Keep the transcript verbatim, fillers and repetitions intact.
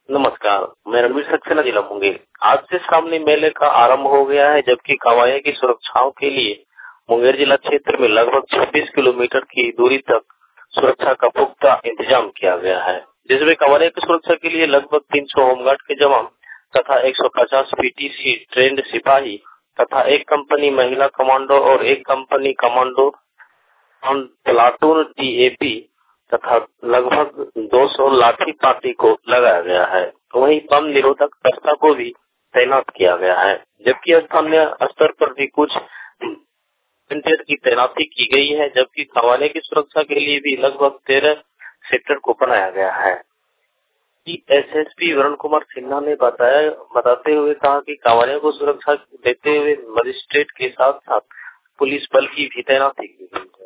नमस्कार, मैं रणवीर सक्सेना जिला मुंगेर। आज से श्रावणी मेले का आरंभ हो गया है, जबकि कांवड़ियों की सुरक्षाओं के लिए मुंगेर जिला क्षेत्र में लगभग छब्बीस किलोमीटर की दूरी तक सुरक्षा का पुख्ता इंतजाम किया गया है, जिसमें कांवड़ियों की सुरक्षा के लिए लगभग तीन सौ होमगार्ड के जवान तथा एक सौ पचास पीटीसी ट्रेंड सिपाही तथा एक कंपनी महिला कमांडो और एक कंपनी कमांडो प्लाटून टीएपी तथा लगभग दो सौ लाठी पार्टी को लगाया गया है। वहीं बम निरोधक दस्ता को भी तैनात किया गया है, जबकि स्थानीय स्तर पर भी कुछ वॉलंटियर की तैनाती की गई है, जबकि कांवड़ियों की सुरक्षा के लिए भी लगभग तेरह सेक्टर को बनाया गया है। एसएसपी वरुण कुमार सिन्हा ने बताया बताते हुए कहा कि कांवड़ियों को सुरक्षा देते हुए मजिस्ट्रेट के साथ साथ पुलिस बल की भी तैनाती की गई।